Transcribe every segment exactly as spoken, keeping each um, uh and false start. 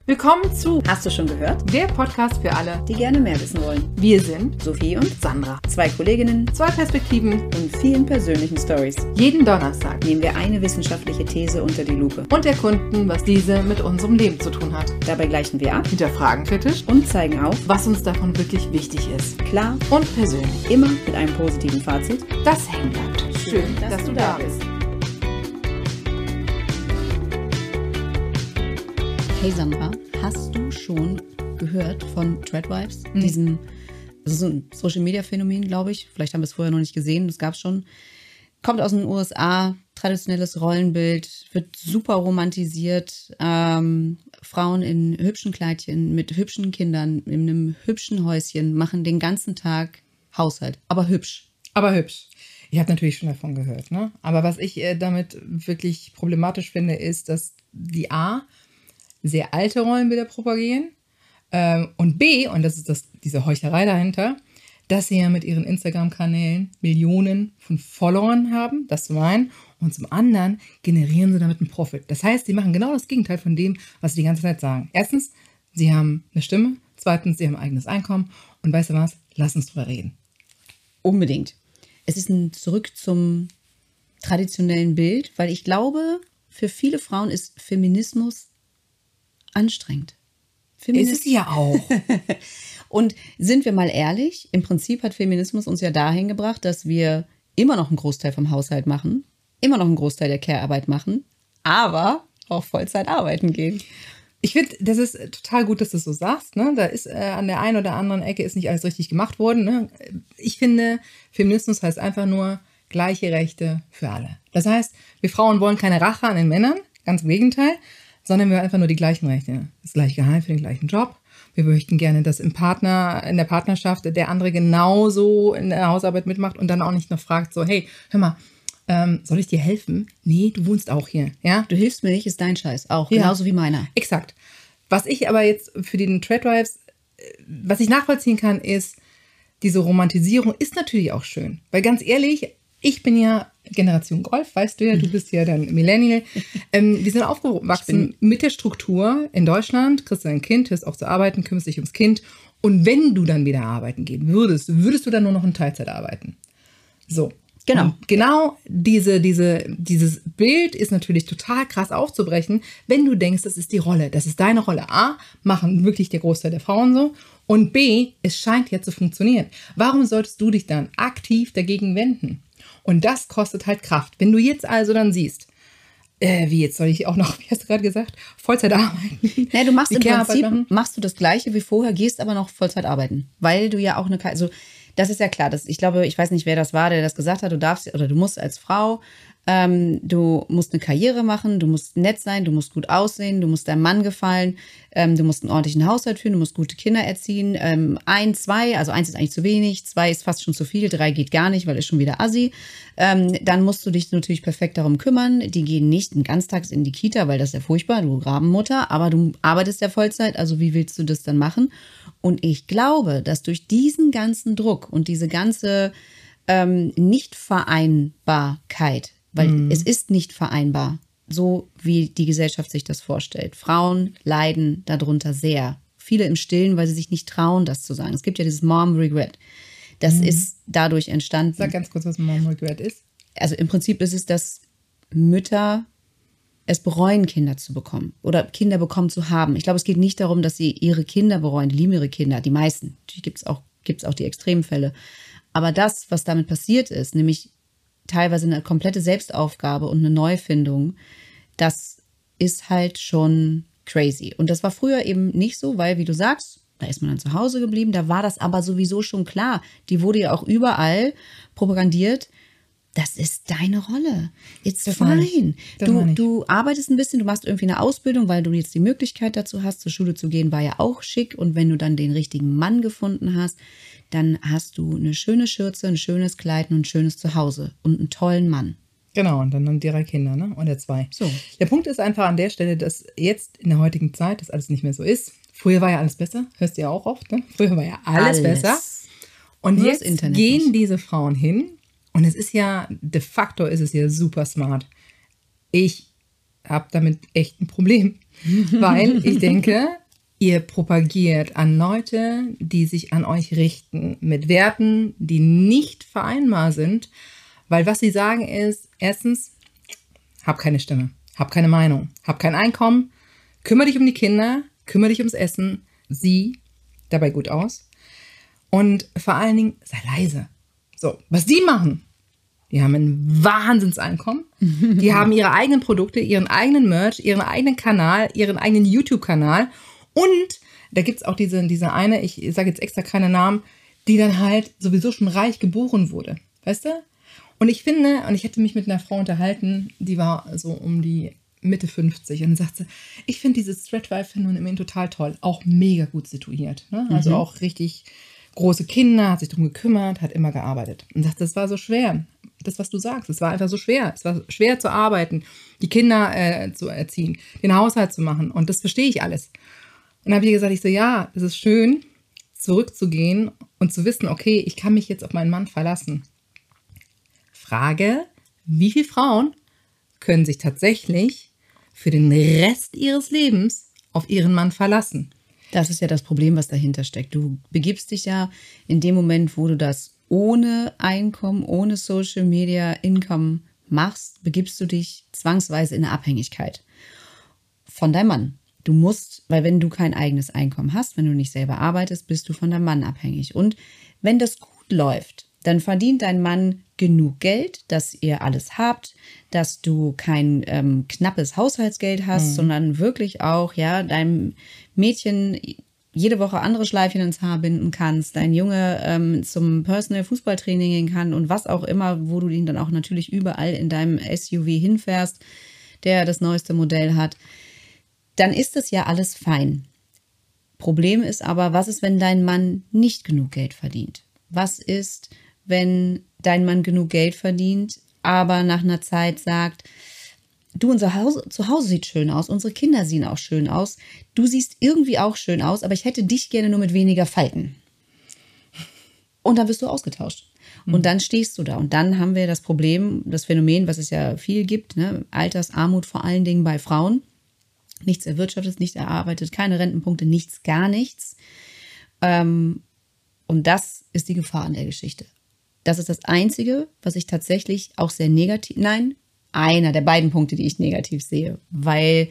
Willkommen zu Hast du schon gehört? Der Podcast für alle, die gerne mehr wissen wollen. Wir sind Sophie und Sandra. Zwei Kolleginnen Zwei Perspektiven und vielen persönlichen Stories. Jeden Donnerstag Nehmen wir eine wissenschaftliche These unter die Lupe und erkunden, was diese mit unserem Leben zu tun hat. Dabei gleichen wir ab, Hinterfragen kritisch und zeigen auf, was uns davon wirklich wichtig ist. Klar und persönlich. Immer mit einem positiven Fazit, das hängen bleibt. Schön, Schön dass, dass du da bist. Hey Sandra, hast du schon gehört von Threadwives? Mhm. Diesem, also so ein Social-Media-Phänomen, glaube ich. Vielleicht haben wir es vorher noch nicht gesehen, das gab es schon. Kommt aus den U S A, traditionelles Rollenbild, wird super romantisiert. Ähm, Frauen in hübschen Kleidchen mit hübschen Kindern, in einem hübschen Häuschen, machen den ganzen Tag Haushalt, aber hübsch. Aber hübsch. Ich habe natürlich schon davon gehört, ne? Aber was ich äh, damit wirklich problematisch finde, ist, dass die A sehr alte Rollenbilder propagieren ähm, und B, und das ist das, diese Heuchelei dahinter, dass sie ja mit ihren Instagram-Kanälen Millionen von Followern haben, das zum einen, und zum anderen generieren sie damit einen Profit. Das heißt, sie machen genau das Gegenteil von dem, was sie die ganze Zeit sagen. Erstens, sie haben eine Stimme, zweitens, sie haben ein eigenes Einkommen und weißt du was, lass uns drüber reden. Unbedingt. Es ist ein Zurück zum traditionellen Bild, weil ich glaube, für viele Frauen ist Feminismus anstrengend. Feminismus. Ist es ja auch. Und sind wir mal ehrlich, im Prinzip hat Feminismus uns ja dahin gebracht, dass wir immer noch einen Großteil vom Haushalt machen, immer noch einen Großteil der Care-Arbeit machen, aber auch Vollzeit arbeiten gehen. Ich finde, das ist total gut, dass du das so sagst. Ne? Da ist äh, an der einen oder anderen Ecke ist nicht alles richtig gemacht worden. Ne? Ich finde, Feminismus heißt einfach nur gleiche Rechte für alle. Das heißt, wir Frauen wollen keine Rache an den Männern, ganz im Gegenteil, sondern wir wollen einfach nur die gleichen Rechte. Das gleiche Gehalt für den gleichen Job. Wir möchten gerne, dass im Partner, in der Partnerschaft der andere genauso in der Hausarbeit mitmacht und dann auch nicht noch fragt, so, hey, hör mal, ähm, soll ich dir helfen? Nee, du wohnst auch hier. Ja? Du hilfst mir nicht, ist dein Scheiß. Auch, ja. Genauso wie meiner. Exakt. Was ich aber jetzt für den Threadwives, was ich nachvollziehen kann, ist, diese Romantisierung ist natürlich auch schön. Weil ganz ehrlich, ich bin ja Generation Golf, weißt du ja, du bist ja dann Millennial. Ähm, wir sind aufgewachsen mit der Struktur in Deutschland, kriegst du ein Kind, hörst auf zu arbeiten, kümmerst dich ums Kind. Und wenn du dann wieder arbeiten gehen würdest, würdest du dann nur noch in Teilzeit arbeiten. So. Genau. Und genau diese, diese, dieses Bild ist natürlich total krass aufzubrechen, wenn du denkst, das ist die Rolle, das ist deine Rolle. A, machen wirklich der Großteil der Frauen so. Und B, es scheint ja zu funktionieren. Warum solltest du dich dann aktiv dagegen wenden? Und das kostet halt Kraft. Wenn du jetzt also dann siehst, äh, wie jetzt soll ich auch noch, wie hast du gerade gesagt, Vollzeit arbeiten? Ja, du machst im Prinzip, machst du das Gleiche wie vorher, gehst aber noch Vollzeit arbeiten. Weil du ja auch eine, also das ist ja klar, das, ich glaube, ich weiß nicht, wer das war, der das gesagt hat, du darfst oder du musst als Frau, ähm, du musst eine Karriere machen, du musst nett sein, du musst gut aussehen, du musst deinem Mann gefallen, ähm, du musst einen ordentlichen Haushalt führen, du musst gute Kinder erziehen. Ähm, ein, zwei, also eins ist eigentlich zu wenig, zwei ist fast schon zu viel, drei geht gar nicht, weil ist schon wieder assi. Ähm, dann musst du dich natürlich perfekt darum kümmern. Die gehen nicht den Ganztags in die Kita, weil das ist ja furchtbar, du Rabenmutter, aber du arbeitest ja Vollzeit, also wie willst du das dann machen? Und ich glaube, dass durch diesen ganzen Druck und diese ganze ähm, Nichtvereinbarkeit, weil mhm. es ist nicht vereinbar, so wie die Gesellschaft sich das vorstellt. Frauen leiden darunter sehr. Viele im Stillen, weil sie sich nicht trauen, das zu sagen. Es gibt ja dieses Mom Regret. Das mhm. ist dadurch entstanden. Sag ganz kurz, was Mom Regret ist. Also im Prinzip ist es, dass Mütter es bereuen, Kinder zu bekommen oder Kinder bekommen zu haben. Ich glaube, es geht nicht darum, dass sie ihre Kinder bereuen. Die lieben ihre Kinder, die meisten. Natürlich gibt es auch, gibt's auch die Extremfälle. Aber das, was damit passiert ist, nämlich teilweise eine komplette Selbstaufgabe und eine Neufindung, das ist halt schon crazy. Und das war früher eben nicht so, weil, wie du sagst, da ist man dann zu Hause geblieben. Da war das aber sowieso schon klar. Die wurde ja auch überall propagandiert. Das ist deine Rolle. It's das fine. Du, du arbeitest ein bisschen, du machst irgendwie eine Ausbildung, weil du jetzt die Möglichkeit dazu hast, zur Schule zu gehen, war ja auch schick. Und wenn du dann den richtigen Mann gefunden hast, dann hast du eine schöne Schürze, ein schönes Kleid und ein schönes Zuhause und einen tollen Mann. Genau, und dann die drei Kinder, ne? Oder zwei. So. Der Punkt ist einfach an der Stelle, dass jetzt in der heutigen Zeit das alles nicht mehr so ist. Früher war ja alles besser, hörst du ja auch oft, ne? Früher war ja alles, alles. besser. Und Nur jetzt gehen nicht. diese Frauen hin. Und es ist ja, de facto ist es ja super smart. Ich habe damit echt ein Problem, weil ich denke, ihr propagiert an Leute, die sich an euch richten, mit Werten, die nicht vereinbar sind, weil was sie sagen ist, erstens, hab keine Stimme, hab keine Meinung, hab kein Einkommen, kümmere dich um die Kinder, kümmere dich ums Essen, sieh dabei gut aus und vor allen Dingen sei leise. So, was die machen, die haben ein Wahnsinnseinkommen, die haben ihre eigenen Produkte, ihren eigenen Merch, ihren eigenen Kanal, ihren eigenen YouTube-Kanal und da gibt es auch diese, diese eine, ich sage jetzt extra keine Namen, die dann halt sowieso schon reich geboren wurde, weißt du? Und ich finde, und ich hätte mich mit einer Frau unterhalten, die war so um die Mitte fünfzig und sagte, ich finde dieses Threadwife-Phänomen total toll, auch mega gut situiert, ne? Also mhm. auch richtig große Kinder, hat sich darum gekümmert, hat immer gearbeitet. Und sagte, das war so schwer, das, was du sagst, es war einfach so schwer, es war schwer zu arbeiten, die Kinder äh, zu erziehen, den Haushalt zu machen und das verstehe ich alles. Und dann habe ich gesagt, ich so, ja, es ist schön, zurückzugehen und zu wissen, okay, ich kann mich jetzt auf meinen Mann verlassen. Frage, wie viele Frauen können sich tatsächlich für den Rest ihres Lebens auf ihren Mann verlassen? Das ist ja das Problem, was dahinter steckt. Du begibst dich ja in dem Moment, wo du das ohne Einkommen, ohne Social Media Income machst, begibst du dich zwangsweise in eine Abhängigkeit von deinem Mann. Du musst, weil wenn du kein eigenes Einkommen hast, wenn du nicht selber arbeitest, bist du von deinem Mann abhängig. Und wenn das gut läuft, dann verdient dein Mann genug Geld, dass ihr alles habt, dass du kein ähm, knappes Haushaltsgeld hast, mhm. sondern wirklich auch ja deinem Mädchen jede Woche andere Schleifchen ins Haar binden kannst, dein Junge ähm, zum Personal Fußballtraining gehen kann und was auch immer, wo du ihn dann auch natürlich überall in deinem S U V hinfährst, der das neueste Modell hat, dann ist das ja alles fein. Problem ist aber, was ist, wenn dein Mann nicht genug Geld verdient? Was ist, wenn dein Mann genug Geld verdient, aber nach einer Zeit sagt, du, unser Haus, Zuhause sieht schön aus, unsere Kinder sehen auch schön aus, du siehst irgendwie auch schön aus, aber ich hätte dich gerne nur mit weniger Falten. Und dann wirst du ausgetauscht. Mhm. Und dann stehst du da. Und dann haben wir das Problem, das Phänomen, was es ja viel gibt, ne? Altersarmut vor allen Dingen bei Frauen. Nichts erwirtschaftet, nichts erarbeitet, keine Rentenpunkte, nichts, gar nichts. Ähm, und das ist die Gefahr an der Geschichte. Das ist das Einzige, was ich tatsächlich auch sehr negativ, nein, einer der beiden Punkte, die ich negativ sehe. Weil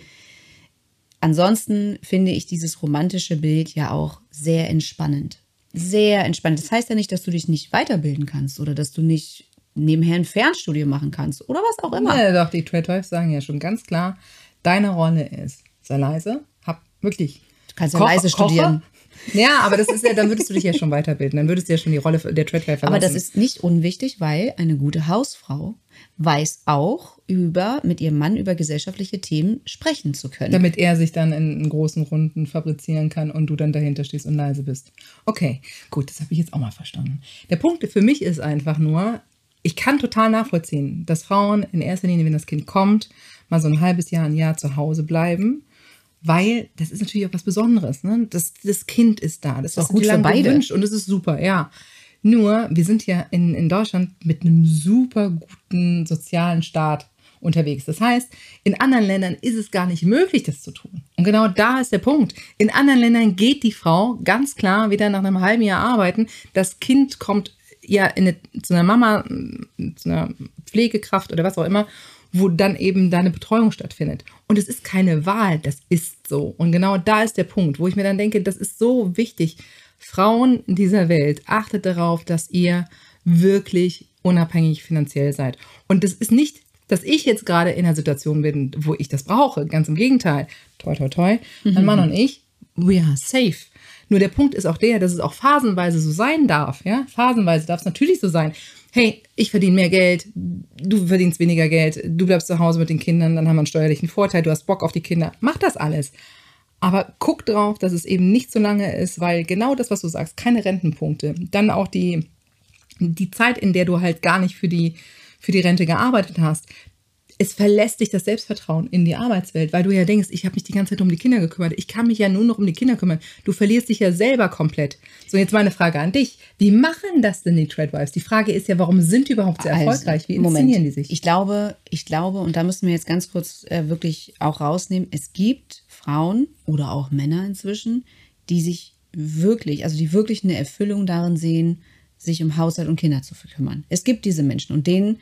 ansonsten finde ich dieses romantische Bild ja auch sehr entspannend. Sehr entspannend. Das heißt ja nicht, dass du dich nicht weiterbilden kannst oder dass du nicht nebenher ein Fernstudium machen kannst oder was auch immer. Ja, doch, die Threadwives sagen ja schon ganz klar, deine Rolle ist, sei leise, hab wirklich. Du kannst ja Koch, leise studieren. Koche. Ja, aber das ist ja, dann würdest du dich ja schon weiterbilden. Dann würdest du ja schon die Rolle der Threadwife verlassen. Aber das ist nicht unwichtig, weil eine gute Hausfrau weiß auch über, mit ihrem Mann über gesellschaftliche Themen sprechen zu können. Damit er sich dann in, in großen Runden fabrizieren kann und du dann dahinter stehst und leise bist. Okay, gut, das habe ich jetzt auch mal verstanden. Der Punkt für mich ist einfach nur, ich kann total nachvollziehen, dass Frauen in erster Linie, wenn das Kind kommt, mal so ein halbes Jahr, ein Jahr zu Hause bleiben. Weil das ist natürlich auch was Besonderes. Ne? Das, das Kind ist da. Das, das ist auch gut für beide. Gewünscht und das ist super, ja. Nur, wir sind ja in, in Deutschland mit einem super guten sozialen Staat unterwegs. Das heißt, in anderen Ländern ist es gar nicht möglich, das zu tun. Und genau da ist der Punkt. In anderen Ländern geht die Frau ganz klar wieder nach einem halben Jahr arbeiten. Das Kind kommt ja in eine, zu einer Mama, zu einer Pflegekraft oder was auch immer, wo dann eben deine Betreuung stattfindet. Und es ist keine Wahl, das ist so. Und genau da ist der Punkt, wo ich mir dann denke, das ist so wichtig. Frauen dieser Welt, achtet darauf, dass ihr wirklich unabhängig finanziell seid. Und das ist nicht, dass ich jetzt gerade in einer Situation bin, wo ich das brauche. Ganz im Gegenteil. Toi, toi, toi. Mein Mann und ich, we are safe. Nur der Punkt ist auch der, dass es auch phasenweise so sein darf. Ja? Phasenweise darf es natürlich so sein. Hey, ich verdiene mehr Geld, du verdienst weniger Geld, du bleibst zu Hause mit den Kindern, dann haben wir einen steuerlichen Vorteil, du hast Bock auf die Kinder. Mach das alles. Aber guck drauf, dass es eben nicht so lange ist, weil genau das, was du sagst, keine Rentenpunkte. Dann auch die, die Zeit, in der du halt gar nicht für die, für die Rente gearbeitet hast. es verlässt dich das Selbstvertrauen in die Arbeitswelt, weil du ja denkst, ich habe mich die ganze Zeit um die Kinder gekümmert. Ich kann mich ja nur noch um die Kinder kümmern. Du verlierst dich ja selber komplett. So, jetzt meine Frage an dich. Wie machen das denn die Tradwives? Die Frage ist ja, warum sind die überhaupt so erfolgreich? Wie inszenieren Moment. die sich? Ich glaube, ich glaube, und da müssen wir jetzt ganz kurz äh, wirklich auch rausnehmen, es gibt Frauen oder auch Männer inzwischen, die sich wirklich, also die wirklich eine Erfüllung darin sehen, sich um Haushalt und Kinder zu kümmern. Es gibt diese Menschen und denen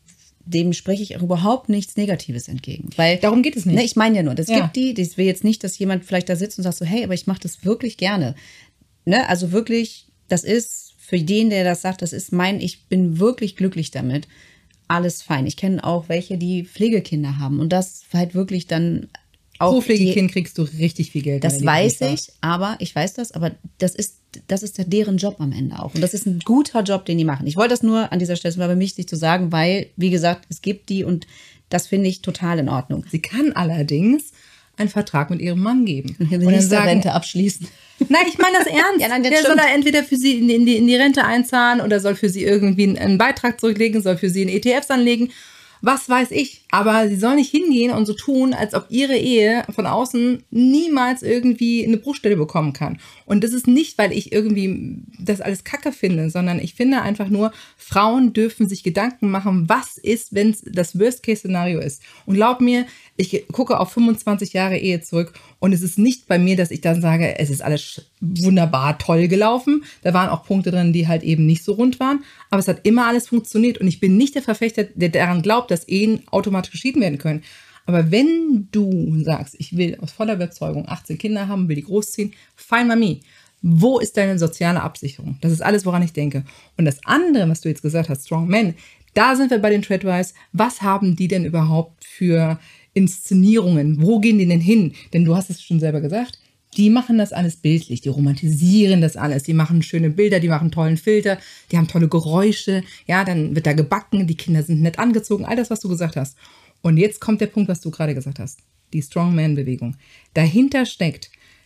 dem spreche ich auch überhaupt nichts Negatives entgegen. Weil, darum geht es nicht. Ne, ich meine ja nur, das ja. gibt die, ich will jetzt nicht, dass jemand vielleicht da sitzt und sagt so, hey, aber ich mache das wirklich gerne. Ne? Also wirklich, das ist für den, der das sagt, das ist mein, ich bin wirklich glücklich damit. Alles fein. Ich kenne auch welche, die Pflegekinder haben und das halt wirklich dann auch. Pro Pflegekind kriegst du richtig viel Geld. Das weiß ich, aber ich weiß das, aber das ist das ist ja deren Job am Ende auch. Und das ist ein guter Job, den die machen. Ich wollte das nur an dieser Stelle, es war mir wichtig zu sagen, weil, wie gesagt, es gibt die und das finde ich total in Ordnung. Sie kann allerdings einen Vertrag mit ihrem Mann geben. Und dann sagen, Rente abschließen. Nein, ich meine das ernst. Ja, nein, das Der stimmt. soll er entweder für sie in die, in die Rente einzahlen oder soll für sie irgendwie einen Beitrag zurücklegen, soll für sie in E T Fs anlegen. Was weiß ich. Aber sie soll nicht hingehen und so tun, als ob ihre Ehe von außen niemals irgendwie eine Bruchstelle bekommen kann. Und das ist nicht, weil ich irgendwie das alles Kacke finde, sondern ich finde einfach nur, Frauen dürfen sich Gedanken machen, was ist, wenn es das Worst-Case-Szenario ist. Und glaub mir, ich gucke auf fünfundzwanzig Jahre Ehe zurück und es ist nicht bei mir, dass ich dann sage, es ist alles wunderbar toll gelaufen. Da waren auch Punkte drin, die halt eben nicht so rund waren. Aber es hat immer alles funktioniert und ich bin nicht der Verfechter, der daran glaubt, dass Ehen automatisch geschieden werden können. Aber wenn du sagst, ich will aus voller Überzeugung achtzehn Kinder haben, will die großziehen, fine by me. Wo ist deine soziale Absicherung? Das ist alles, woran ich denke. Und das andere, was du jetzt gesagt hast, Strong Men, da sind wir bei den Tradwives. Was haben die denn überhaupt für Inszenierungen? Wo gehen die denn hin? Denn du hast es schon selber gesagt, die machen das alles bildlich, die romantisieren das alles, die machen schöne Bilder, die machen tollen Filter, die haben tolle Geräusche, ja, dann wird da gebacken, die Kinder sind nett angezogen, all das, was du gesagt hast. Und jetzt kommt der Punkt, was du gerade gesagt hast, die Strongman-Bewegung. Dahinter steckt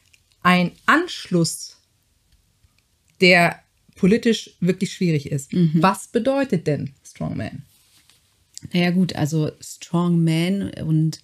ein Anschluss, der politisch wirklich schwierig ist. Mhm. Was bedeutet denn Strongman? Naja gut, also Strongman und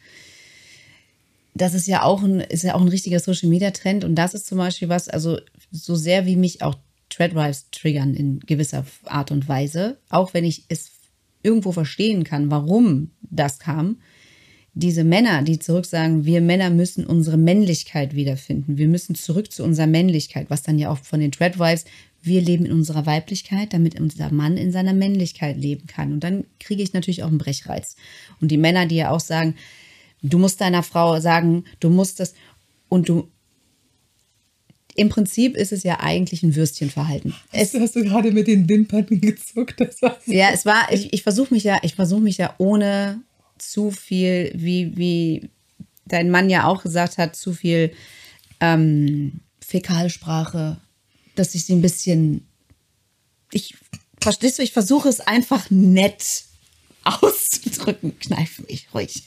das ist ja auch ein, ist ja auch ein richtiger Social-Media-Trend und das ist zum Beispiel was, also so sehr wie mich auch Tradwives triggern in gewisser Art und Weise, auch wenn ich es irgendwo verstehen kann, warum das kam, diese Männer, die zurück sagen, wir Männer müssen unsere Männlichkeit wiederfinden, wir müssen zurück zu unserer Männlichkeit, was dann ja auch von den Tradwives, wir leben in unserer Weiblichkeit, damit unser Mann in seiner Männlichkeit leben kann. Und dann kriege ich natürlich auch einen Brechreiz. Und die Männer, die ja auch sagen, du musst deiner Frau sagen, du musst das und du. Im Prinzip ist es ja eigentlich ein Würstchenverhalten. Es, hast du gerade mit den Wimpern gezuckt? Das war so. Ja, es war. Ich, ich versuche mich ja, ich versuche mich ja ohne zu viel, wie wie dein Mann ja auch gesagt hat, zu viel ähm, Fäkalsprache, dass ich sie ein bisschen. Ich verstehst du? Ich versuche es einfach nett auszudrücken. Kneif mich ruhig.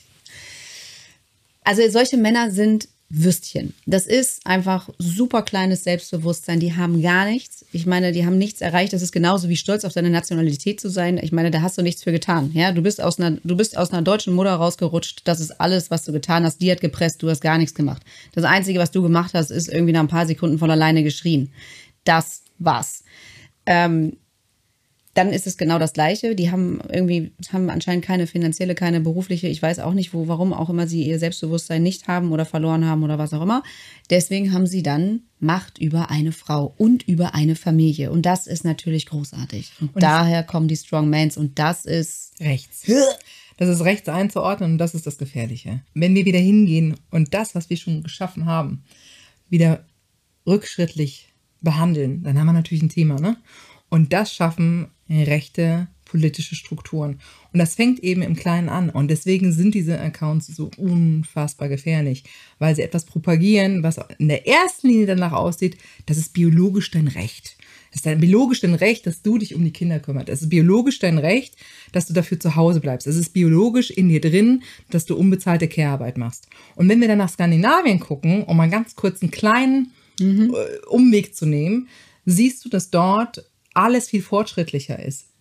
Also solche Männer sind Würstchen. Das ist einfach super kleines Selbstbewusstsein. Die haben gar nichts. Ich meine, die haben nichts erreicht. Das ist genauso wie stolz auf deine Nationalität zu sein. Ich meine, da hast du nichts für getan. Ja, du bist aus einer, du bist aus einer deutschen Mutter rausgerutscht. Das ist alles, was du getan hast. Die hat gepresst. Du hast gar nichts gemacht. Das Einzige, was du gemacht hast, ist irgendwie nach ein paar Sekunden von alleine geschrien. Das war's. Ähm, Dann ist es genau das Gleiche. Die haben irgendwie, haben anscheinend keine finanzielle, keine berufliche, ich weiß auch nicht, wo, warum auch immer sie ihr Selbstbewusstsein nicht haben oder verloren haben oder was auch immer. Deswegen haben sie dann Macht über eine Frau und über eine Familie. Und das ist natürlich großartig. Und, und daher kommen die Strongmans und das ist rechts. Das ist rechts einzuordnen und das ist das Gefährliche. Wenn wir wieder hingehen und das, was wir schon geschaffen haben, wieder rückschrittlich behandeln, dann haben wir natürlich ein Thema, ne? Und das schaffen rechte politische Strukturen. Und das fängt eben im Kleinen an. Und deswegen sind diese Accounts so unfassbar gefährlich, weil sie etwas propagieren, was in der ersten Linie danach aussieht, das ist biologisch dein Recht. Das ist dein biologisch dein Recht, dass du dich um die Kinder kümmerst. Es ist biologisch dein Recht, dass du dafür zu Hause bleibst. Es ist biologisch in dir drin, dass du unbezahlte Care-Arbeit machst. Und wenn wir dann nach Skandinavien gucken, um mal ganz kurz einen kleinen mhm. Umweg zu nehmen, siehst du, dass dort alles viel fortschrittlicher ist,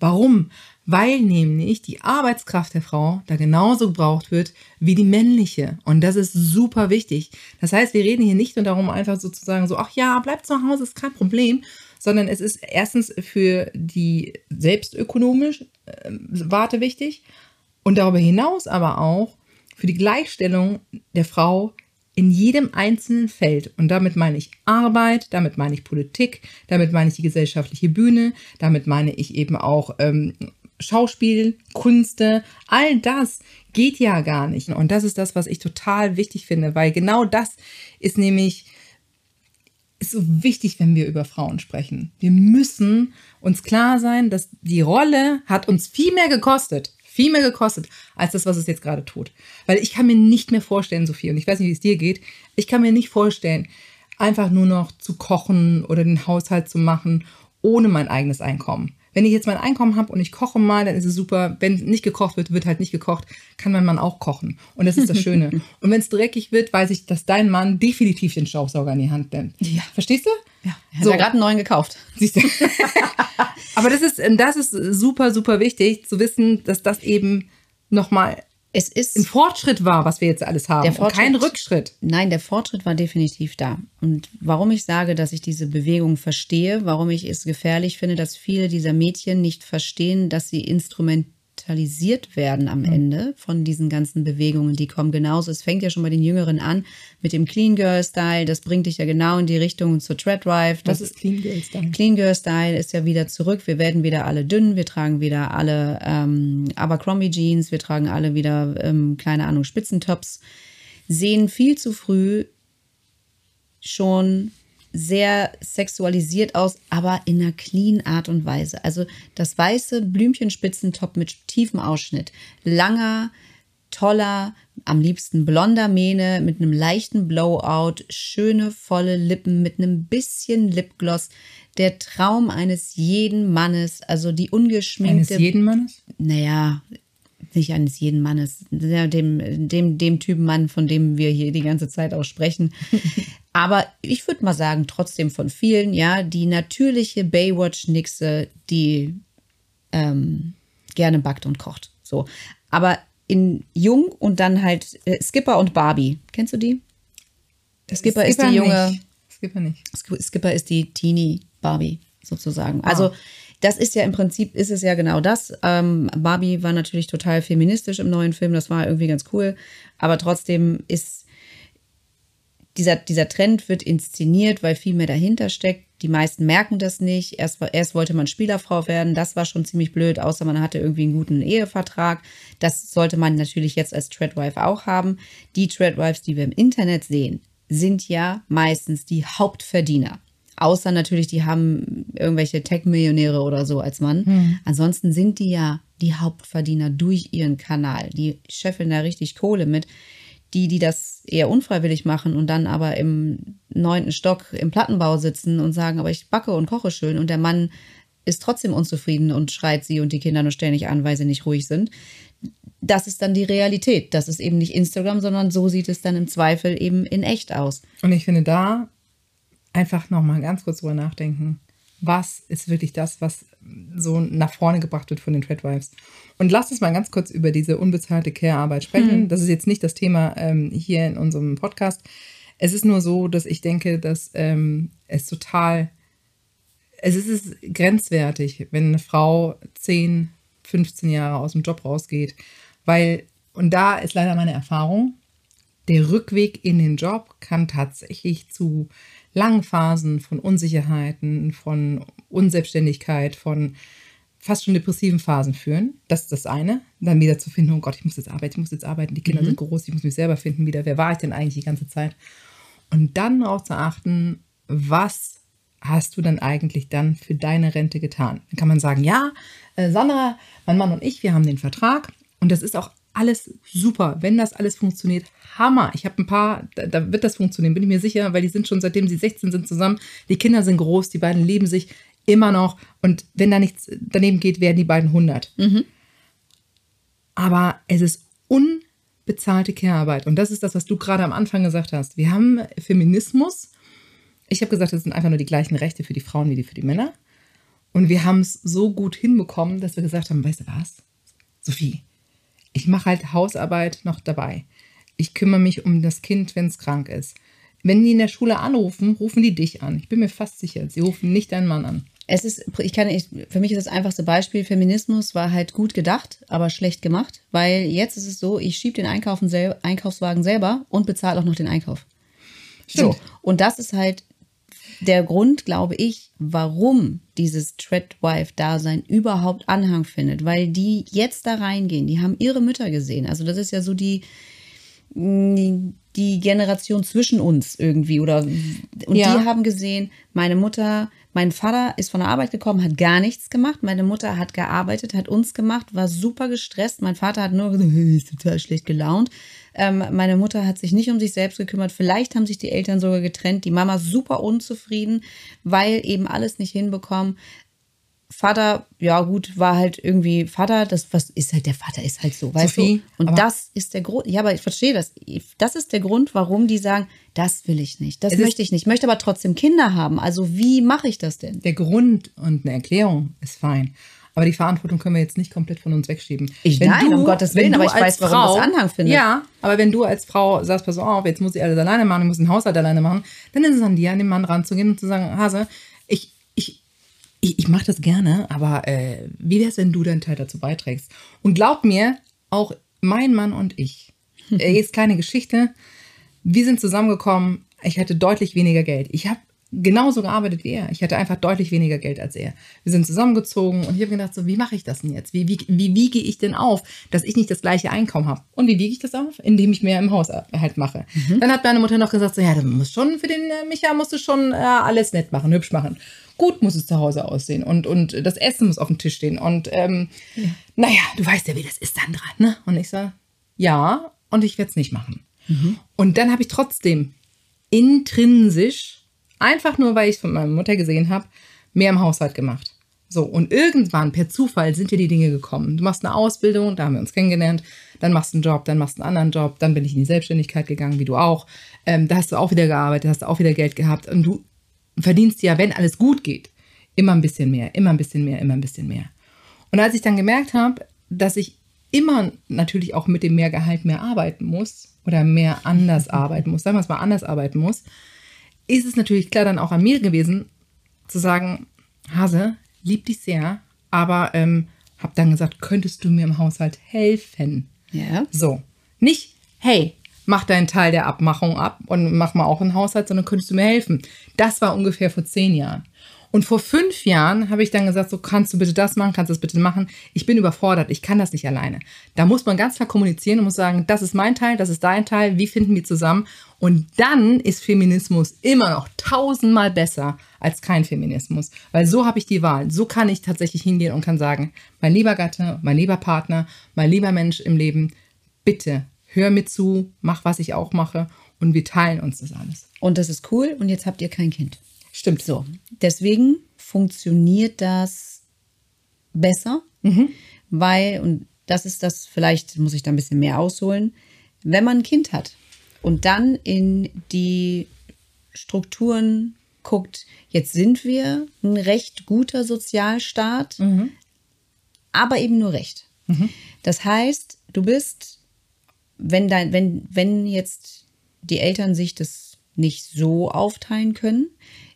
Warum? Weil nämlich die Arbeitskraft der Frau da genauso gebraucht wird wie die männliche. Und das ist super wichtig. Das heißt, wir reden hier nicht nur darum, einfach sozusagen so, ach ja, bleib zu Hause, ist kein Problem, sondern es ist erstens für die selbstökonomische äh, Warte wichtig und darüber hinaus aber auch für die Gleichstellung der Frau in jedem einzelnen Feld. Und damit meine ich Arbeit, damit meine ich Politik, damit meine ich die gesellschaftliche Bühne, damit meine ich eben auch ähm, Schauspiel, Künste, all das geht ja gar nicht. Und das ist das, was ich total wichtig finde, weil genau das ist nämlich ist so wichtig, wenn wir über Frauen sprechen. Wir müssen uns klar sein, dass die Rolle hat uns viel mehr gekostet, viel mehr gekostet, als das, was es jetzt gerade tut. Weil ich kann mir nicht mehr vorstellen, Sophie, und ich weiß nicht, wie es dir geht, ich kann mir nicht vorstellen, einfach nur noch zu kochen oder den Haushalt zu machen, ohne mein eigenes Einkommen. Wenn ich jetzt mein Einkommen habe und ich koche mal, dann ist es super. Wenn nicht gekocht wird, wird halt nicht gekocht. Kann mein Mann auch kochen. Und das ist das Schöne. Und wenn es dreckig wird, weiß ich, dass dein Mann definitiv den Staubsauger in die Hand nimmt. Ja. Verstehst du? Ja, er hat so. ja gerade einen neuen gekauft. Siehst du? Aber das ist, das ist super, super wichtig, zu wissen, dass das eben nochmal es ist ein Fortschritt war, was wir jetzt alles haben. Der und kein Rückschritt. Nein, der Fortschritt war definitiv da. Und warum ich sage, dass ich diese Bewegung verstehe, warum ich es gefährlich finde, dass viele dieser Mädchen nicht verstehen, dass sie instrumentalisiert werden am mhm. Ende von diesen ganzen Bewegungen, die kommen genauso. Es fängt ja schon bei den Jüngeren an mit dem Clean Girl Style. Das bringt dich ja genau in die Richtung zur Tread Drive. Was ist Clean Girl Style? Clean Girl Style ist ja wieder zurück. Wir werden wieder alle dünn. Wir tragen wieder alle ähm, Abercrombie Jeans. Wir tragen alle wieder, ähm, keine Ahnung, Spitzentops. Sehen viel zu früh schon sehr sexualisiert aus, aber in einer clean Art und Weise. Also das weiße Blümchenspitzentop mit tiefem Ausschnitt, langer, toller, am liebsten blonder Mähne mit einem leichten Blowout, schöne, volle Lippen mit einem bisschen Lipgloss. Der Traum eines jeden Mannes, also die ungeschminkte... Eines jeden Mannes? Naja, nicht eines jeden Mannes, dem, dem, dem Typen Mann, von dem wir hier die ganze Zeit auch sprechen. Aber ich würde mal sagen, trotzdem von vielen, ja, die natürliche Baywatch-Nixe, die ähm, gerne backt und kocht. So. Aber in jung und dann halt äh, Skipper und Barbie. Kennst du die? Skipper, Skipper ist die junge. Nicht. Skipper nicht. Skipper ist die Teenie Barbie sozusagen. Ah. Also das ist ja im Prinzip, ist es ja genau das. Ähm, Barbie war natürlich total feministisch im neuen Film. Das war irgendwie ganz cool. Aber trotzdem ist Dieser, dieser Trend wird inszeniert, weil viel mehr dahinter steckt. Die meisten merken das nicht. Erst, erst wollte man Spielerfrau werden. Das war schon ziemlich blöd, außer man hatte irgendwie einen guten Ehevertrag. Das sollte man natürlich jetzt als Treadwife auch haben. Die Treadwives, die wir im Internet sehen, sind ja meistens die Hauptverdiener. Außer natürlich, die haben irgendwelche Tech-Millionäre oder so als Mann. Hm. Ansonsten sind die ja die Hauptverdiener durch ihren Kanal. Die scheffeln da richtig Kohle mit. Die, die das eher unfreiwillig machen und dann aber im neunten Stock im Plattenbau sitzen und sagen, aber ich backe und koche schön und der Mann ist trotzdem unzufrieden und schreit sie und die Kinder nur ständig an, weil sie nicht ruhig sind. Das ist dann die Realität. Das ist eben nicht Instagram, sondern so sieht es dann im Zweifel eben in echt aus. Und ich finde da einfach nochmal ganz kurz drüber nachdenken. Was ist wirklich das, was so nach vorne gebracht wird von den Treadwives? Und lasst uns mal ganz kurz über diese unbezahlte Care-Arbeit sprechen. Hm. Das ist jetzt nicht das Thema ähm, hier in unserem Podcast. Es ist nur so, dass ich denke, dass ähm, es total, es ist, es ist grenzwertig, wenn eine Frau zehn, fünfzehn Jahre aus dem Job rausgeht. Weil, und da ist leider meine Erfahrung, der Rückweg in den Job kann tatsächlich zu langen Phasen von Unsicherheiten, von Unselbstständigkeit, von fast schon depressiven Phasen führen. Das ist das eine. Dann wieder zu finden, oh Gott, ich muss jetzt arbeiten, ich muss jetzt arbeiten, die Kinder mhm. sind groß, ich muss mich selber finden wieder. Wer war ich denn eigentlich die ganze Zeit? Und dann darauf zu achten, was hast du dann eigentlich dann für deine Rente getan? Dann kann man sagen, ja, äh, Sandra, mein Mann und ich, wir haben den Vertrag und das ist auch alles super, wenn das alles funktioniert, Hammer. Ich habe ein paar, da, da wird das funktionieren, bin ich mir sicher, weil die sind schon seitdem sie sechzehn sind zusammen. Die Kinder sind groß, die beiden leben sich immer noch und wenn da nichts daneben geht, werden die beiden hundert. Mhm. Aber es ist unbezahlte Care-Arbeit und das ist das, was du gerade am Anfang gesagt hast. Wir haben Feminismus. Ich habe gesagt, es sind einfach nur die gleichen Rechte für die Frauen wie die für die Männer. Und wir haben es so gut hinbekommen, dass wir gesagt haben, weißt du was, Sophie, ich mache halt Hausarbeit noch dabei. Ich kümmere mich um das Kind, wenn es krank ist. Wenn die in der Schule anrufen, rufen die dich an. Ich bin mir fast sicher, sie rufen nicht deinen Mann an. Es ist, ich kann, ich, für mich ist das einfachste Beispiel, Feminismus war halt gut gedacht, aber schlecht gemacht, weil jetzt ist es so, ich schiebe den Einkaufen sel- Einkaufswagen selber und bezahle auch noch den Einkauf. Stimmt. So, und das ist halt der Grund, glaube ich, warum dieses Treadwife-Dasein überhaupt Anhang findet, weil die jetzt da reingehen, die haben ihre Mütter gesehen. Also das ist ja so die, die Generation zwischen uns irgendwie. Oder, und Ja. die haben gesehen, meine Mutter, mein Vater ist von der Arbeit gekommen, hat gar nichts gemacht. Meine Mutter hat gearbeitet, hat uns gemacht, war super gestresst. Mein Vater hat nur gesagt, hey, ist total schlecht gelaunt. Ähm, meine Mutter hat sich nicht um sich selbst gekümmert. Vielleicht haben sich die Eltern sogar getrennt. Die Mama super unzufrieden, weil eben alles nicht hinbekommen. Vater, ja gut, war halt irgendwie Vater, das was ist halt, der Vater ist halt so, weißt Sophie, du? Und aber- das ist der Grund, ja, aber ich verstehe das. Das ist der Grund, warum die sagen, das will ich nicht, das Es ist- möchte ich nicht. Ich möchte aber trotzdem Kinder haben. Also wie mache ich das denn? Der Grund und eine Erklärung ist fein. Aber die Verantwortung können wir jetzt nicht komplett von uns wegschieben. Ich- Wenn nein, um Gottes Willen, wenn du aber ich als weiß, warum das Anhang findet. Ja, aber wenn du als Frau sagst, pass auf, jetzt muss ich alles alleine machen, ich muss den Haushalt alleine machen, dann ist es an dir, an den Mann ranzugehen und zu sagen, Hase, ich, ich, ich, ich mache das gerne, aber äh, wie wäre es, wenn du deinen Teil dazu beiträgst? Und glaub mir, auch mein Mann und ich, äh, jetzt kleine Geschichte, wir sind zusammengekommen, ich hatte deutlich weniger Geld. Ich habe genauso gearbeitet wie er. Ich hatte einfach deutlich weniger Geld als er. Wir sind zusammengezogen und ich habe gedacht, so, wie mache ich das denn jetzt? Wie, wie, wie wiege ich denn auf, dass ich nicht das gleiche Einkommen habe? Und wie wiege ich das auf? Indem ich mehr im Haus halt mache. Mhm. Dann hat meine Mutter noch gesagt, so, ja, du musst schon für den äh, Micha musst du schon äh, alles nett machen, hübsch machen. Gut muss es zu Hause aussehen und, und das Essen muss auf dem Tisch stehen. Und ähm, ja. naja, du weißt ja, wie das ist, Sandra, ne? Und ich sage, ja, und ich werde es nicht machen. Mhm. Und dann habe ich trotzdem intrinsisch, einfach nur, weil ich es von meiner Mutter gesehen habe, mehr im Haushalt gemacht. So, und irgendwann, per Zufall, sind wir die Dinge gekommen. Du machst eine Ausbildung, da haben wir uns kennengelernt, dann machst du einen Job, dann machst du einen anderen Job, dann bin ich in die Selbstständigkeit gegangen, wie du auch. Ähm, da hast du auch wieder gearbeitet, hast du auch wieder Geld gehabt. Und du verdienst ja, wenn alles gut geht, immer ein bisschen mehr, immer ein bisschen mehr, immer ein bisschen mehr. Und als ich dann gemerkt habe, dass ich immer natürlich auch mit dem Mehrgehalt mehr arbeiten muss oder mehr anders arbeiten muss, sagen wir es mal anders arbeiten muss, ist es natürlich klar dann auch an mir gewesen, zu sagen, Hase, lieb dich sehr, aber ähm, hab dann gesagt, könntest du mir im Haushalt helfen? Ja. So, nicht, hey, mach deinen Teil der Abmachung ab und mach mal auch einen Haushalt, sondern könntest du mir helfen? Das war ungefähr vor zehn Jahren. Und vor fünf Jahren habe ich dann gesagt, so kannst du bitte das machen, kannst du das bitte machen. Ich bin überfordert, ich kann das nicht alleine. Da muss man ganz klar kommunizieren und muss sagen, das ist mein Teil, das ist dein Teil, wie finden wir zusammen? Und dann ist Feminismus immer noch tausendmal besser als kein Feminismus. Weil so habe ich die Wahl. So kann ich tatsächlich hingehen und kann sagen, mein lieber Gatte, mein lieber Partner, mein lieber Mensch im Leben, bitte hör mir zu, mach, was ich auch mache und wir teilen uns das alles. Und das ist cool und jetzt habt ihr kein Kind. Stimmt. So, deswegen funktioniert das besser, mhm. weil, und das ist das, vielleicht muss ich da ein bisschen mehr ausholen, wenn man ein Kind hat und dann in die Strukturen guckt, jetzt sind wir ein recht guter Sozialstaat, mhm. aber eben nur recht. Mhm. Das heißt, du bist, wenn, dein, wenn, wenn jetzt die Eltern sich das nicht so aufteilen können,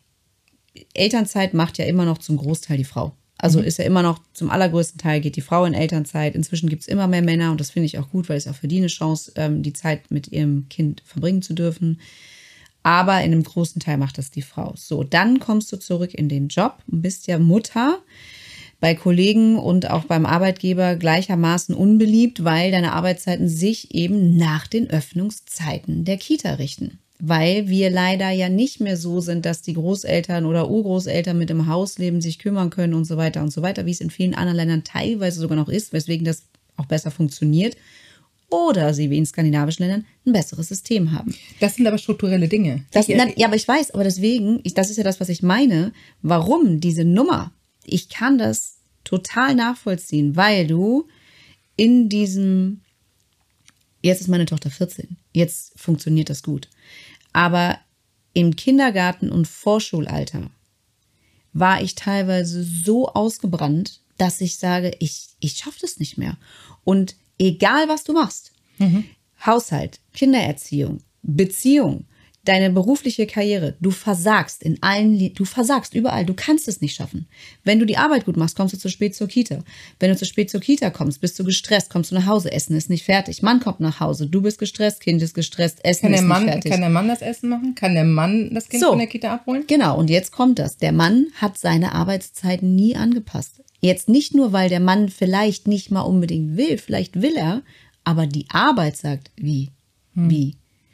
Elternzeit macht ja immer noch zum Großteil die Frau. Also mhm. ist ja immer noch, zum allergrößten Teil geht die Frau in Elternzeit. Inzwischen gibt es immer mehr Männer und das finde ich auch gut, weil es auch für die eine Chance, ähm, die Zeit mit ihrem Kind verbringen zu dürfen. Aber in einem großen Teil macht das die Frau. So, dann kommst du zurück in den Job und bist ja Mutter, bei Kollegen und auch beim Arbeitgeber gleichermaßen unbeliebt, weil deine Arbeitszeiten sich eben nach den Öffnungszeiten der Kita richten. Weil wir leider ja nicht mehr so sind, dass die Großeltern oder Urgroßeltern mit im Haus leben, sich kümmern können und so weiter und so weiter, wie es in vielen anderen Ländern teilweise sogar noch ist, weswegen das auch besser funktioniert. Oder sie wie in skandinavischen Ländern ein besseres System haben. Das sind aber strukturelle Dinge. Das, na, ja, aber ich weiß, aber deswegen, ich, das ist ja das, was ich meine, warum diese Nummer, ich kann das total nachvollziehen, weil du in diesem, jetzt ist meine Tochter vierzehn, jetzt funktioniert das gut. Aber im Kindergarten- und Vorschulalter war ich teilweise so ausgebrannt, dass ich sage, ich, ich schaffe das nicht mehr. Und egal, was du machst, mhm. Haushalt, Kindererziehung, Beziehung, deine berufliche Karriere, du versagst in allen, du versagst überall, du kannst es nicht schaffen. Wenn du die Arbeit gut machst, kommst du zu spät zur Kita. Wenn du zu spät zur Kita kommst, bist du gestresst, kommst du nach Hause, Essen ist nicht fertig. Mann kommt nach Hause, du bist gestresst, Kind ist gestresst, Essen kann ist der Mann, nicht fertig. Kann der Mann das Essen machen? Kann der Mann das Kind so, von der Kita abholen? Genau, und jetzt kommt das. Der Mann hat seine Arbeitszeiten nie angepasst. Jetzt nicht nur, weil der Mann vielleicht nicht mal unbedingt will, vielleicht will er, aber die Arbeit sagt, wie, hm. wie.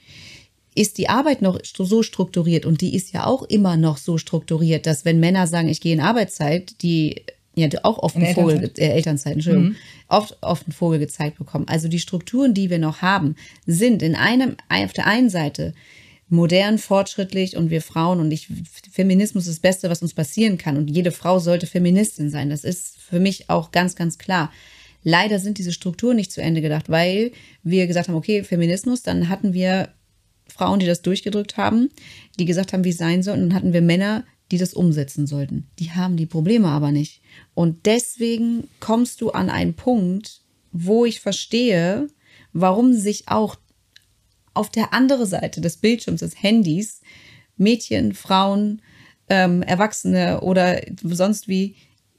Ist die Arbeit noch so strukturiert und die ist ja auch immer noch so strukturiert, dass wenn Männer sagen, ich gehe in Arbeitszeit, die ja auch oft einen Vogel, Elternzeit, äh, Elternzeit Entschuldigung, mhm. oft, oft einen Vogel gezeigt bekommen. Also die Strukturen, die wir noch haben, sind in einem, auf der einen Seite modern, fortschrittlich und wir Frauen und ich, Feminismus ist das Beste, was uns passieren kann und jede Frau sollte Feministin sein. Das ist für mich auch ganz, ganz klar. Leider sind diese Strukturen nicht zu Ende gedacht, weil wir gesagt haben, okay, Feminismus, dann hatten wir Frauen, die das durchgedrückt haben, die gesagt haben, wie es sein soll. Und dann hatten wir Männer, die das umsetzen sollten. Die haben die Probleme aber nicht. Und deswegen kommst du an einen Punkt, wo ich verstehe, warum sich auch auf der anderen Seite des Bildschirms, des Handys, Mädchen, Frauen, ähm, Erwachsene oder sonst wie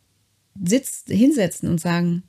sitzt, hinsetzen und sagen,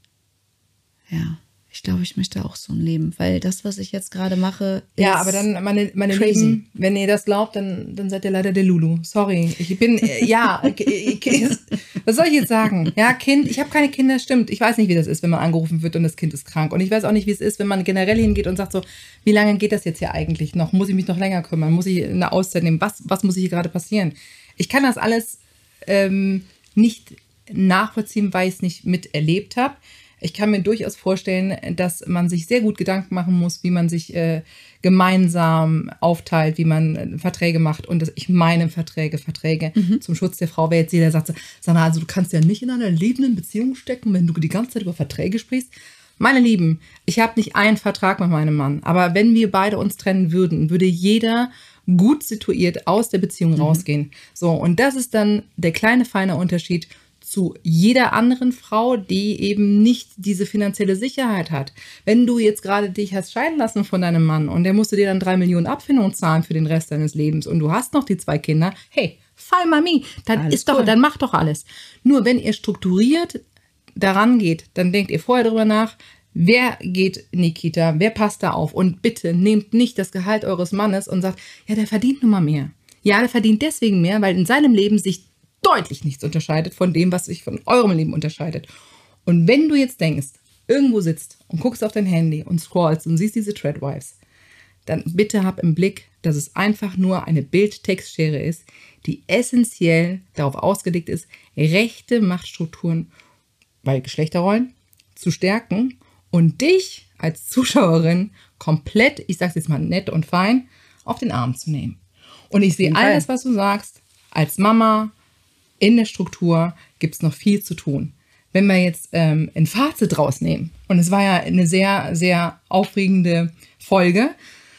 ja, ich glaube, ich möchte auch so ein Leben, weil das, was ich jetzt gerade mache, ist ja, aber dann, meine, meine crazy. Lieben, wenn ihr das glaubt, dann, dann seid ihr leider der Lulu. Sorry, ich bin, äh, ja, ich, ich, was soll ich jetzt sagen? Ja, Kind, ich habe keine Kinder, stimmt. Ich weiß nicht, wie das ist, wenn man angerufen wird und das Kind ist krank. Und ich weiß auch nicht, wie es ist, wenn man generell hingeht und sagt so, wie lange geht das jetzt hier eigentlich noch? Muss ich mich noch länger kümmern? Muss ich eine Auszeit nehmen? Was, was muss hier gerade passieren? Ich kann das alles ähm, nicht nachvollziehen, weil ich es nicht miterlebt habe. Ich kann mir durchaus vorstellen, dass man sich sehr gut Gedanken machen muss, wie man sich äh, gemeinsam aufteilt, wie man äh, Verträge macht. Und das, ich meine Verträge, Verträge mhm. zum Schutz der Frau. Wer jetzt jeder sagt, so, Sandra, also du kannst ja nicht in einer lebenden Beziehung stecken, wenn du die ganze Zeit über Verträge sprichst. Meine Lieben, ich habe nicht einen Vertrag mit meinem Mann. Aber wenn wir beide uns trennen würden, würde jeder gut situiert aus der Beziehung mhm. rausgehen. So, und das ist dann der kleine, feine Unterschied zu jeder anderen Frau, die eben nicht diese finanzielle Sicherheit hat. Wenn du jetzt gerade dich hast scheiden lassen von deinem Mann und der musste dir dann drei Millionen Abfindung zahlen für den Rest deines Lebens und du hast noch die zwei Kinder, hey, fine mami, dann alles ist doch, cool. Dann mach doch alles. Nur wenn ihr strukturiert daran geht, dann denkt ihr vorher drüber nach, wer geht in die Kita, wer passt da auf und bitte nehmt nicht das Gehalt eures Mannes und sagt, ja, der verdient nun mal mehr. Ja, der verdient deswegen mehr, weil in seinem Leben sich deutlich nichts unterscheidet von dem, was sich von eurem Leben unterscheidet. Und wenn du jetzt denkst, irgendwo sitzt und guckst auf dein Handy und scrollst und siehst diese Threadwives, dann bitte hab im Blick, dass es einfach nur eine Bild-Text-Schere ist, die essentiell darauf ausgelegt ist, rechte Machtstrukturen bei Geschlechterrollen zu stärken und dich als Zuschauerin komplett, ich sag's jetzt mal nett und fein, auf den Arm zu nehmen. Und ich sehe alles, was du sagst, als Mama. In der Struktur gibt es noch viel zu tun. Wenn wir jetzt ähm, ein Fazit rausnehmen, und es war ja eine sehr, sehr aufregende Folge,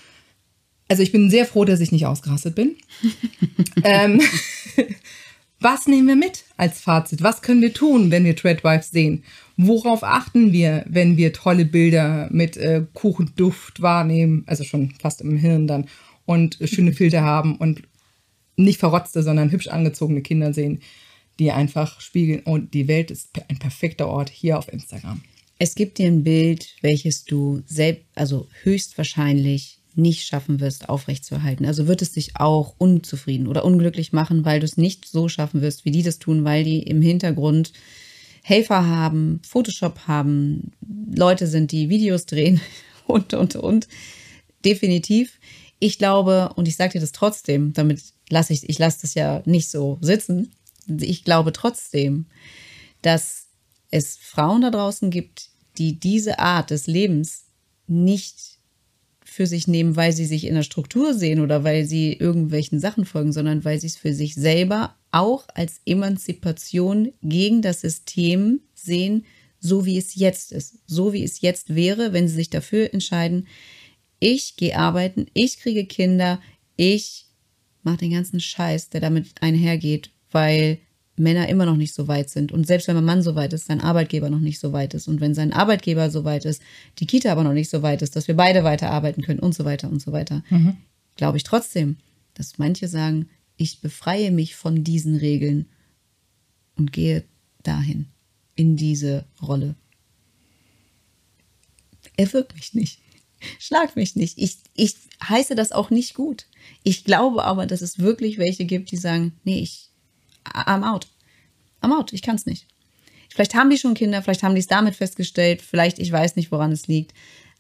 also ich bin sehr froh, dass ich nicht ausgerastet bin. ähm, was nehmen wir mit als Fazit? Was können wir tun, wenn wir Threadwives sehen? Worauf achten wir, wenn wir tolle Bilder mit äh, Kuchenduft wahrnehmen, also schon fast im Hirn dann, und schöne Filter haben und nicht verrotzte, sondern hübsch angezogene Kinder sehen, die einfach spiegeln, oh, die Welt ist ein perfekter Ort hier auf Instagram. Es gibt dir ein Bild, welches du selbst, also höchstwahrscheinlich nicht schaffen wirst, aufrechtzuerhalten. Also wird es dich auch unzufrieden oder unglücklich machen, weil du es nicht so schaffen wirst, wie die das tun, weil die im Hintergrund Helfer haben, Photoshop haben, Leute sind, die Videos drehen und, und, und. Definitiv. Ich glaube, und ich sage dir das trotzdem, damit lasse ich, ich lasse das ja nicht so sitzen. Ich glaube trotzdem, dass es Frauen da draußen gibt, die diese Art des Lebens nicht für sich nehmen, weil sie sich in der Struktur sehen oder weil sie irgendwelchen Sachen folgen, sondern weil sie es für sich selber auch als Emanzipation gegen das System sehen, so wie es jetzt ist. So wie es jetzt wäre, wenn sie sich dafür entscheiden, ich gehe arbeiten, ich kriege Kinder, ich mache den ganzen Scheiß, der damit einhergeht, weil Männer immer noch nicht so weit sind. Und selbst wenn mein Mann so weit ist, sein Arbeitgeber noch nicht so weit ist. Und wenn sein Arbeitgeber so weit ist, die Kita aber noch nicht so weit ist, dass wir beide weiterarbeiten können und so weiter und so weiter. Mhm. Glaube ich trotzdem, dass manche sagen, ich befreie mich von diesen Regeln und gehe dahin, in diese Rolle. Erwürg mich nicht. Schlag mich nicht. Ich, ich heiße das auch nicht gut. Ich glaube aber, dass es wirklich welche gibt, die sagen, nee, ich, I'm out. I'm out, ich kann es nicht. Vielleicht haben die schon Kinder, vielleicht haben die es damit festgestellt, vielleicht, ich weiß nicht, woran es liegt.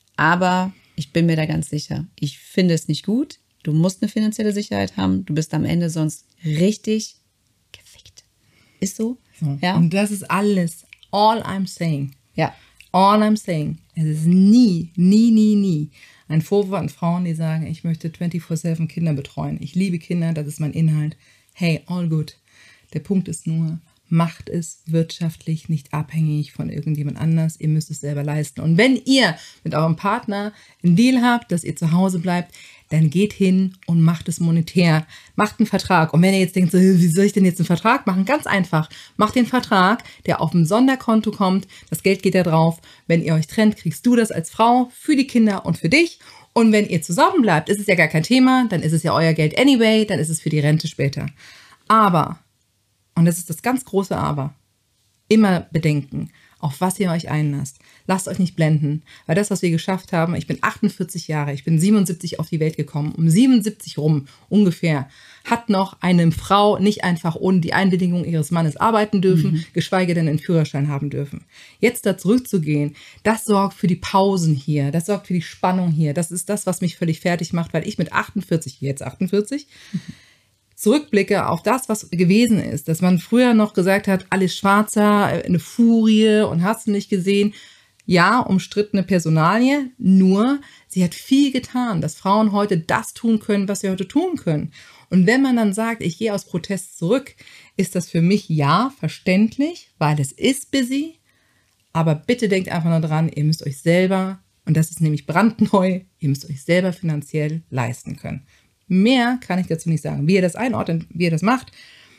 Aber ich bin mir da ganz sicher. Ich finde es nicht gut. Du musst eine finanzielle Sicherheit haben. Du bist am Ende sonst richtig gefickt. Ist so? so. Ja. Und das ist alles. All I'm saying. Ja. All I'm saying. Es ist nie, nie, nie, nie ein Vorwurf an Frauen, die sagen, ich möchte vierundzwanzig sieben Kinder betreuen. Ich liebe Kinder, das ist mein Inhalt. Hey, all good. Der Punkt ist nur, macht es wirtschaftlich nicht abhängig von irgendjemand anders. Ihr müsst es selber leisten. Und wenn ihr mit eurem Partner einen Deal habt, dass ihr zu Hause bleibt, dann geht hin und macht es monetär. Macht einen Vertrag. Und wenn ihr jetzt denkt, so, wie soll ich denn jetzt einen Vertrag machen? Ganz einfach. Macht den Vertrag, der auf ein Sonderkonto kommt. Das Geld geht da drauf. Wenn ihr euch trennt, kriegst du das als Frau für die Kinder und für dich. Und wenn ihr zusammen bleibt, ist es ja gar kein Thema. Dann ist es ja euer Geld anyway. Dann ist es für die Rente später. Aber, und das ist das ganz große Aber, immer bedenken, auf was ihr euch einlasst. Lasst euch nicht blenden, weil das, was wir geschafft haben, ich bin achtundvierzig Jahre, ich bin siebenundsiebzig auf die Welt gekommen, um siebenundsiebzig rum ungefähr, hat noch eine Frau nicht einfach ohne die Einwilligung ihres Mannes arbeiten dürfen, mhm. geschweige denn einen Führerschein haben dürfen. Jetzt da zurückzugehen, das sorgt für die Pausen hier, das sorgt für die Spannung hier, das ist das, was mich völlig fertig macht, weil ich mit achtundvierzig, jetzt achtundvierzig, mhm. zurückblicke auf das, was gewesen ist, dass man früher noch gesagt hat, alles schwarzer, eine Furie und hast du nicht gesehen. Ja, umstrittene Personalie, nur sie hat viel getan, dass Frauen heute das tun können, was sie heute tun können. Und wenn man dann sagt, ich gehe aus Protest zurück, ist das für mich ja verständlich, weil es ist busy, aber bitte denkt einfach nur dran, ihr müsst euch selber, und das ist nämlich brandneu, ihr müsst euch selber finanziell leisten können. Mehr kann ich dazu nicht sagen. Wie ihr das einordnet, wie ihr das macht,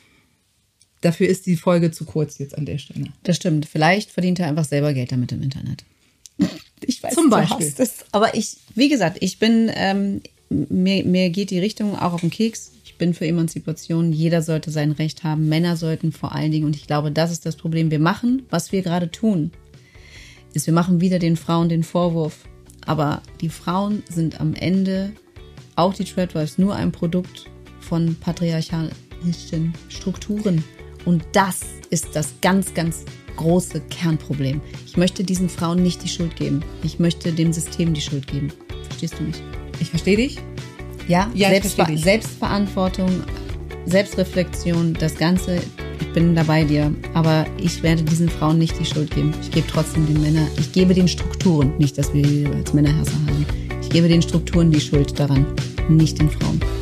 dafür ist die Folge zu kurz jetzt an der Stelle. Das stimmt. Vielleicht verdient er einfach selber Geld damit im Internet. Ich weiß, Zum Beispiel. Du hast es. Aber ich, wie gesagt, ich bin, ähm, mir, mir geht die Richtung auch auf den Keks. Ich bin für Emanzipation. Jeder sollte sein Recht haben. Männer sollten vor allen Dingen, und ich glaube, das ist das Problem. Wir machen, was wir gerade tun, ist, wir machen wieder den Frauen den Vorwurf. Aber die Frauen sind am Ende, auch die Tradwives, nur ein Produkt von patriarchalischen Strukturen. Und das ist das ganz, ganz große Kernproblem. Ich möchte diesen Frauen nicht die Schuld geben. Ich möchte dem System die Schuld geben. Verstehst du mich? Ich verstehe dich. Ja, ja Selbstver- ich verstehe dich. Selbstverantwortung, Selbstreflexion, das Ganze. Ich bin da bei dir. Aber ich werde diesen Frauen nicht die Schuld geben. Ich gebe trotzdem den Männern, ich gebe den Strukturen, nicht, dass wir als Männerhasser haben. Ich gebe den Strukturen die Schuld daran, nicht den Frauen.